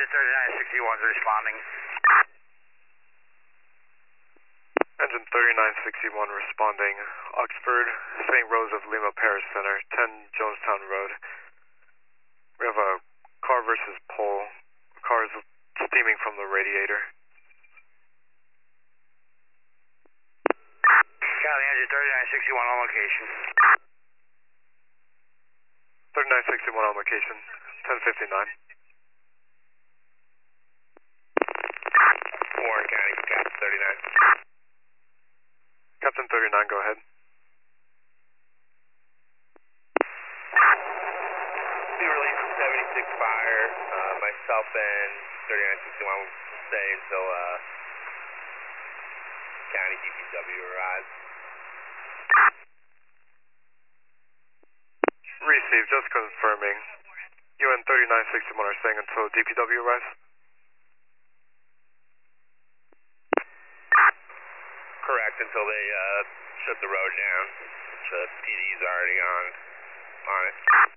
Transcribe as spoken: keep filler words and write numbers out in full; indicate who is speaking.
Speaker 1: Engine thirty-nine sixty-one is responding.
Speaker 2: Engine thirty-nine sixty-one responding. Oxford, Saint Rose of Lima Paris Center, ten Jonestown Road. We have a car versus pole. The car is steaming from the radiator.
Speaker 1: Cali, Engine thirty-nine sixty-one on location.
Speaker 2: thirty-nine sixty-one on location, ten fifty-nine.
Speaker 1: Warren County, Captain thirty-nine.
Speaker 2: Captain thirty-nine, go ahead.
Speaker 1: Be released from seventy-six fire. Uh, myself and thirty-nine sixty-one will stay until uh, County D P W arrives.
Speaker 2: Received, just confirming. You and thirty-nine sixty-one are staying until D P W arrives?
Speaker 1: Correct, until they uh, shut the road down, which uh, P D's already on, on it.